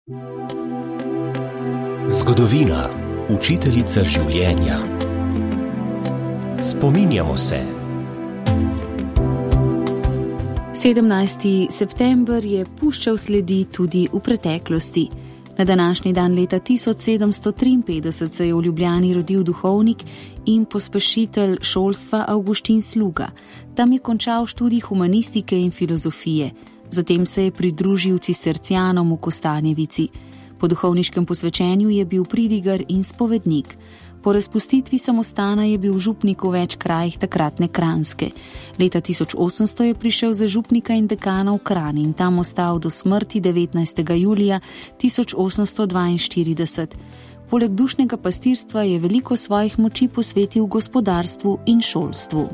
Zgodovina, učiteljica življenja. Spominjamo se. 17. september je puščal sledi tudi v preteklosti. Na današnji dan leta 1753 se je v Ljubljani rodil duhovnik in pospešitelj šolstva Avguštin Sluga. Tam je končal študij humanistike in filozofije. Zatem se je pridružil cistercijanom v Kostanjevici. Po duhovniškem posvečenju je bil pridigar in spovednik. Po razpustitvi samostana je bil župnik v več krajih takratne Kranjske. Leta 1800 je prišel za župnika in dekana v Kranj in tam ostal do smrti 19. julija 1842. Poleg dušnega pastirstva je veliko svojih moči posvetil gospodarstvu in šolstvu.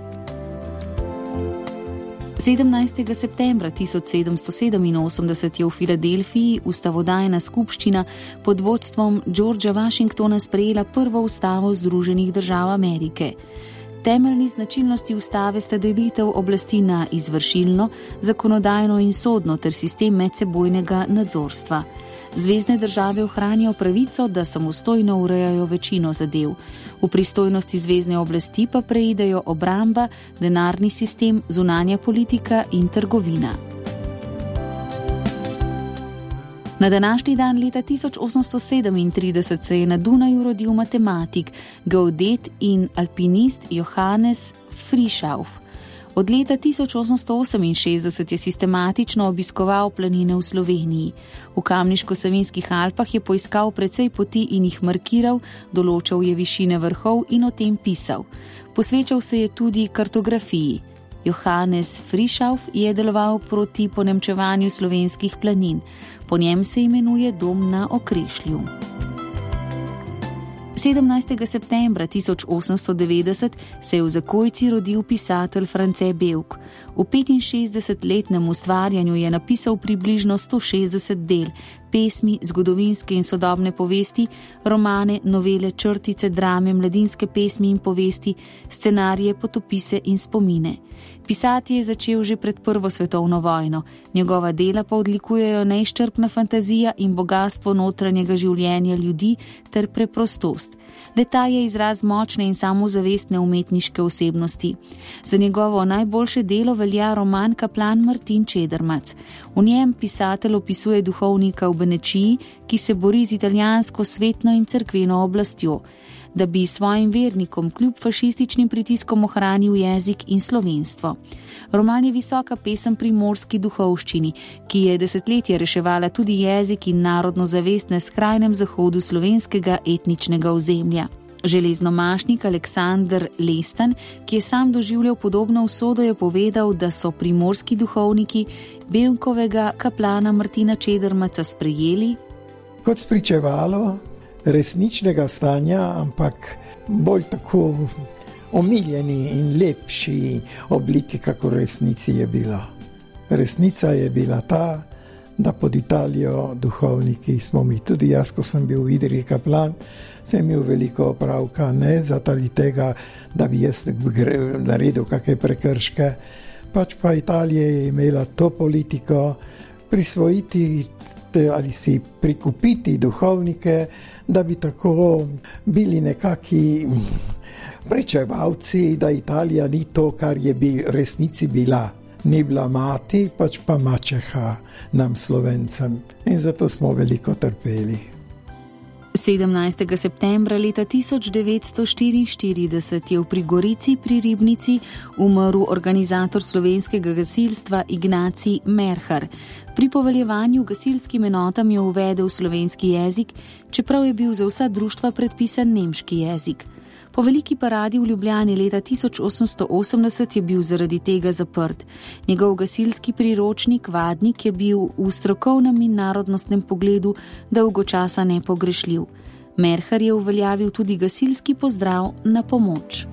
17. septembra 1787 je v Filadelfiji ustavodajna skupščina pod vodstvom Georgea Washingtona sprejela prvo ustavo Združenih držav Amerike. Temeljni značilnosti ustave sta delitev oblasti na izvršilno, zakonodajno in sodno ter sistem medsebojnega nadzorstva. Zvezne države ohranijo pravico, da samostojno urejajo večino zadev. V pristojnosti zvezne oblasti pa preidejo obramba, denarni sistem, zunanja politika in trgovina. Na današnji dan leta 1837 se je na Dunaju rodil matematik, geodet in alpinist Johannes Frischauff. Od leta 1868 je sistematično obiskoval planine v Sloveniji. V Kamniško-Savinjskih Alpah je poiskal precej poti in jih markiral, določal je višine vrhov in o tem pisal. Posvečal se je tudi kartografiji. Johannes Frischauff je deloval proti ponemčevanju slovenskih planin. Po njem se imenuje dom na Okrešlju. 17. septembra 1890 se je v Zakojci rodil pisatelj France Bevk. V 65-letnem ustvarjanju je napisal približno 160 del, pesmi, zgodovinske in sodobne povesti, romane, novele, črtice, drame, mladinske pesmi in povesti, scenarije, potopise in spomine. Pisati je začel že pred Prvo svetovno vojno, njegova dela pa odlikujejo neizčrpna fantazija in bogastvo notranjega življenja ljudi ter preprostost. Le-ta je izraz močne in samozavestne umetniške osebnosti. Za njegovo najboljše delo velja roman Kaplan Martin Čedermac. V njem pisatelj opisuje duhovnika v Benečiji, ki se bori z italijansko svetno in cerkveno oblastjo, da bi svojim vernikom kljub fašističnim pritiskom ohranil jezik in slovenstvo. Roman je visoka pesem primorski duhovščini, ki je desetletje reševala tudi jezik in narodno zavest na skrajnem zahodu slovenskega etničnega ozemlja. Železnomašnik Aleksander Lestan, ki je sam doživljal podobno usodo, je povedal, da so primorski duhovniki Bevkovega kaplana Martina Čedermaca sprejeli kot spričevalo resničnega stanja, ampak bolj tako omiljeni in lepši obliki, kako resnici je bila. Resnica je bila ta, da pod Italijo duhovniki smo mi. Tudi jaz, ko sem bil v Idriji kaplan, sem imel veliko opravka, ne zaradi tega, da bi jaz naredil kakšne prekrške. Pač pa Italija je imela to politiko prisvojiti ali si prikupiti duhovnike, da bi tako bili nekaki pričevalci, da Italija ni to, kar je resnici bila. Ni bila mati, pač pa mačeha nam Slovencem. In zato smo veliko trpeli. 17. septembra leta 1944 je v Prigorici pri Ribnici umrl organizator slovenskega gasilstva Ignacij Merhar. Pri poveljevanju gasilskim enotam je uvedel slovenski jezik, čeprav je bil za vsa društva predpisan nemški jezik. Po veliki paradi v Ljubljani leta 1880 je bil zaradi tega zaprt. Njegov gasilski priročnik Vadnik je bil v strokovnem in narodnostnem pogledu dolgo časa nepogrešljiv. Merhar je uveljavil tudi gasilski pozdrav na pomoč.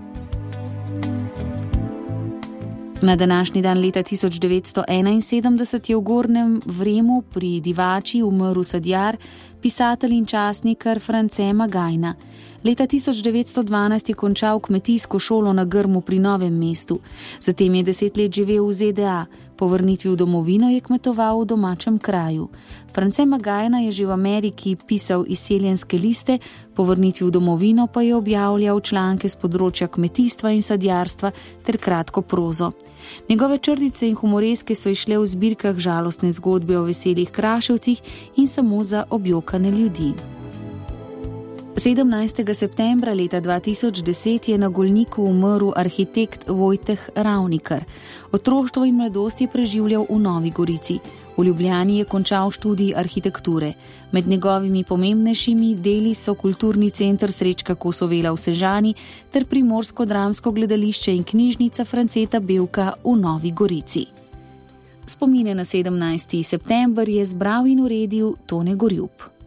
Na današnji dan leta 1971 je v Gornjem Vremu pri Divači umrl sadjar, pisatelj in časnikar France Magajna. Leta 1912 je končal kmetijsko šolo na Grmu pri Novem mestu. Zatem je 10 let živel v ZDA. Po vrnitvi v domovino je kmetoval v domačem kraju. France Magajna je že v Ameriki pisal izseljenske liste, po vrnitvi v domovino pa je objavljal članke z področja kmetijstva in sadjarstva ter kratko prozo. Njegove črtice in humoreske so išle v zbirkah žalostne zgodbe o veselih kraševcih in samo za objokane ljudi. 17. septembra leta 2010 je na Golniku umrl arhitekt Vojteh Ravnikar. Otroštvo in mladost je preživljal v Novi Gorici. V Ljubljani je končal študij arhitekture. Med njegovimi pomembnejšimi deli so kulturni center Srečka Kosovela v Sežani ter Primorsko-dramsko gledališče in knjižnica Franceta Bevka v Novi Gorici. Spomine na 17. september je zbral in uredil Tone Gorjup.